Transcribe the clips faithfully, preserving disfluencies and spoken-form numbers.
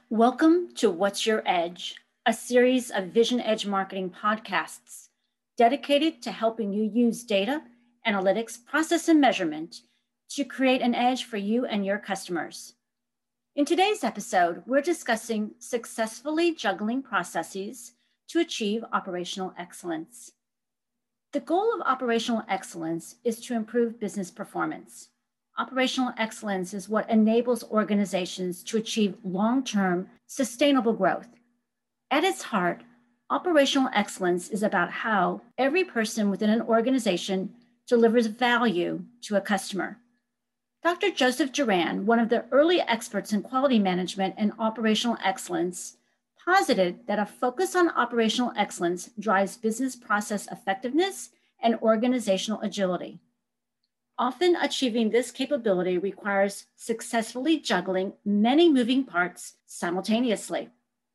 Welcome to What's Your Edge, a series of Vision Edge marketing podcasts dedicated to helping you use data, analytics, process, and measurement to create an edge for you and your customers. In today's episode, we're discussing successfully juggling processes to achieve operational excellence. The goal of operational excellence is to improve business performance. Operational excellence is what enables organizations to achieve long-term, sustainable growth. At its heart, operational excellence is about how every person within an organization delivers value to a customer. Doctor Joseph Juran, one of the early experts in quality management and operational excellence, posited that a focus on operational excellence drives business process effectiveness and organizational agility. Often achieving this capability requires successfully juggling many moving parts simultaneously.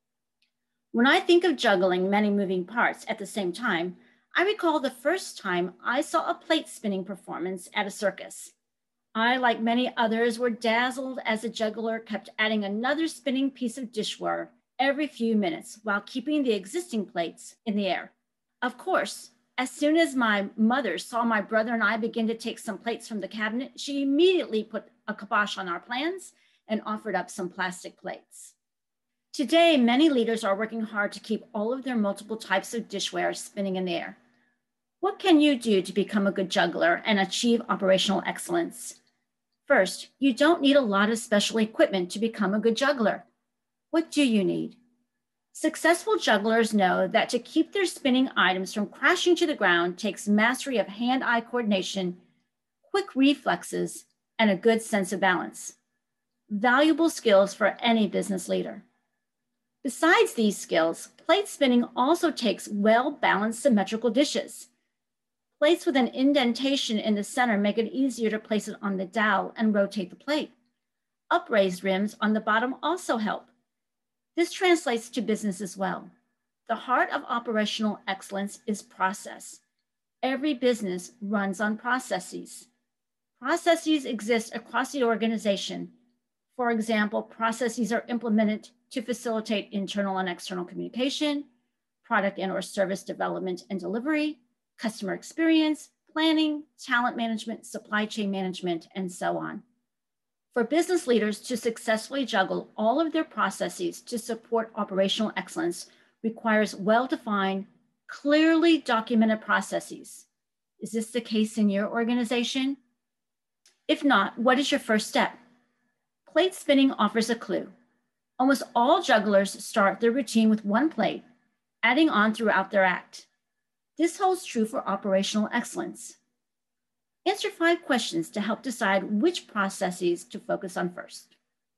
When I think of juggling many moving parts at the same time, I recall the first time I saw a plate spinning performance at a circus. I, like many others, were dazzled as the juggler kept adding another spinning piece of dishware every few minutes while keeping the existing plates in the air. Of course, as soon as my mother saw my brother and I begin to take some plates from the cabinet, she immediately put a kibosh on our plans and offered up some plastic plates. Today, many leaders are working hard to keep all of their multiple types of dishware spinning in the air. What can you do to become a good juggler and achieve operational excellence? First, you don't need a lot of special equipment to become a good juggler. What do you need? Successful jugglers know that to keep their spinning items from crashing to the ground takes mastery of hand-eye coordination, quick reflexes, and a good sense of balance. Valuable skills for any business leader. Besides these skills, plate spinning also takes well-balanced symmetrical dishes. Plates with an indentation in the center make it easier to place it on the dowel and rotate the plate. Upraised rims on the bottom also help. This translates to business as well. The heart of operational excellence is process. Every business runs on processes. Processes exist across the organization. For example, processes are implemented to facilitate internal and external communication, product and or service development and delivery, customer experience, planning, talent management, supply chain management, and so on. For business leaders to successfully juggle all of their processes to support operational excellence requires well-defined, clearly documented processes. Is this the case in your organization? If not, what is your first step? Plate spinning offers a clue. Almost all jugglers start their routine with one plate, adding on throughout their act. This holds true for operational excellence. Answer five questions to help decide which processes to focus on first.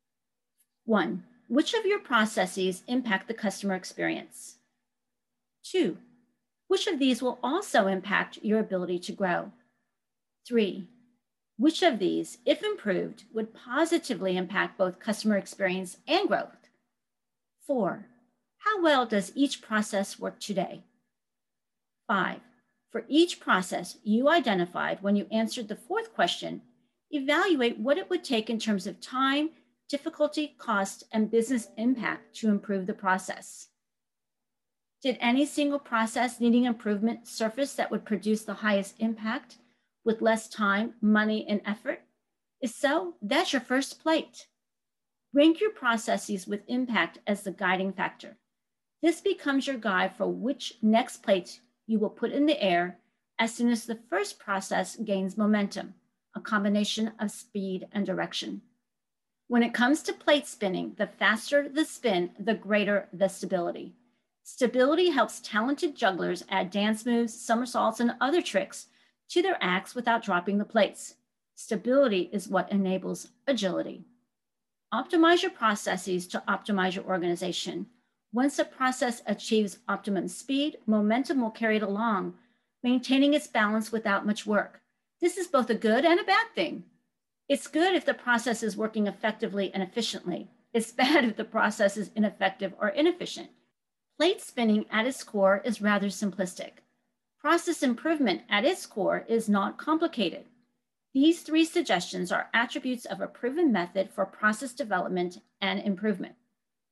One, which of your processes impact the customer experience? Two, which of these will also impact your ability to grow? Three, which of these, if improved, would positively impact both customer experience and growth? Four, how well does each process work today? Five, for each process you identified when you answered the fourth question, evaluate what it would take in terms of time, difficulty, cost, and business impact to improve the process. Did any single process needing improvement surface that would produce the highest impact with less time, money, and effort? If so, that's your first plate. Rank your processes with impact as the guiding factor. This becomes your guide for which next plate you will put in the air as soon as the first process gains momentum, a combination of speed and direction. When it comes to plate spinning, the faster the spin, the greater the stability. Stability helps talented jugglers add dance moves, somersaults, and other tricks to their acts without dropping the plates. Stability is what enables agility. Optimize your processes to optimize your organization. Once a process achieves optimum speed, momentum will carry it along, maintaining its balance without much work. This is both a good and a bad thing. It's good if the process is working effectively and efficiently. It's bad if the process is ineffective or inefficient. Plate spinning at its core is rather simplistic. Process improvement at its core is not complicated. These three suggestions are attributes of a proven method for process development and improvement.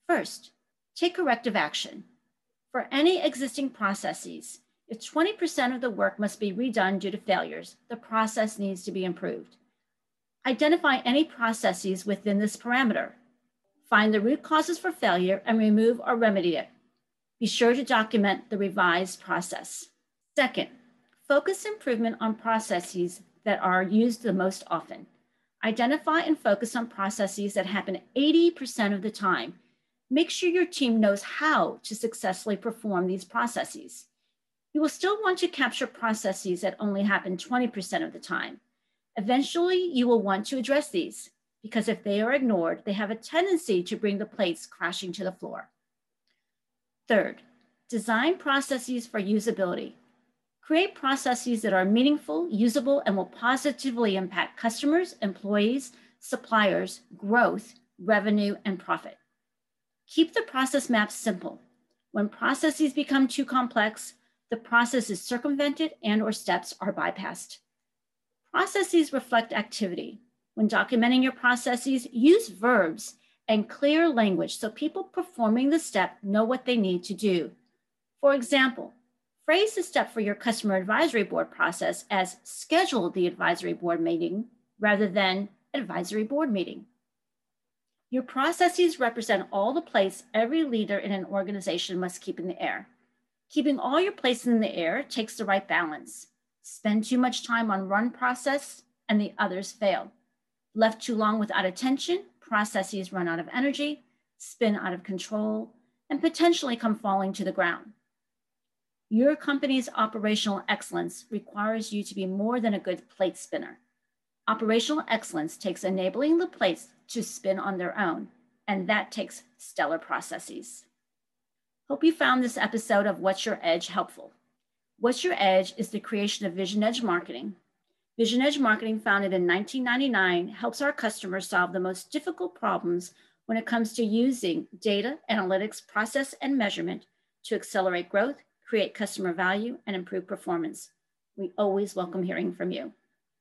First, take corrective action. For any existing processes, if twenty percent of the work must be redone due to failures, the process needs to be improved. Identify any processes within this parameter. Find the root causes for failure and remove or remedy it. Be sure to document the revised process. Second, focus improvement on processes that are used the most often. Identify and focus on processes that happen eighty percent of the time. Make sure your team knows how to successfully perform these processes. You will still want to capture processes that only happen twenty percent of the time. Eventually, you will want to address these because if they are ignored, they have a tendency to bring the plates crashing to the floor. Third, design processes for usability. Create processes that are meaningful, usable, and will positively impact customers, employees, suppliers, growth, revenue, and profit. Keep the process maps simple. When processes become too complex, the process is circumvented and or steps are bypassed. Processes reflect activity. When documenting your processes, use verbs and clear language so people performing the step know what they need to do. For example, phrase the step for your customer advisory board process as schedule the advisory board meeting rather than advisory board meeting. Your processes represent all the plates every leader in an organization must keep in the air. Keeping all your plates in the air takes the right balance. Spend too much time on one process and the others fail. Left too long without attention, processes run out of energy, spin out of control, and potentially come falling to the ground. Your company's operational excellence requires you to be more than a good plate spinner. Operational excellence takes enabling the plates to spin on their own, and that takes stellar processes. Hope you found this episode of What's Your Edge helpful. What's Your Edge is the creation of Vision Edge Marketing. Vision Edge Marketing, founded in nineteen ninety-nine, helps our customers solve the most difficult problems when it comes to using data, analytics, process, and measurement to accelerate growth, create customer value, and improve performance. We always welcome hearing from you.